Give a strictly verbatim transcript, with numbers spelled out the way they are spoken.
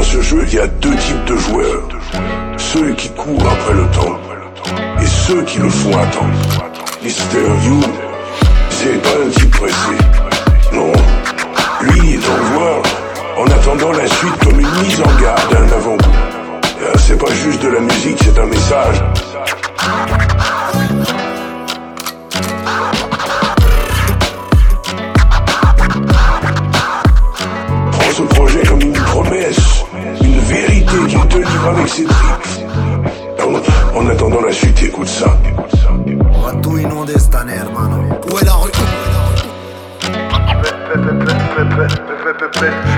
ce jeu, il y a deux types de joueurs. Ceux qui courent après le temps et ceux qui le font attendre. mister You, c'est pas un type pressé. Non, lui il est au revoir en attendant la suite comme une mise en garde, un avant-goût. Euh, c'est pas juste de la musique, c'est un message. Prends ce projet comme une promesse, une vérité qu'il te livre avec ses tripes. En, en attendant la suite, écoute ça. O a tu y no de esta hermano. Huela hoy.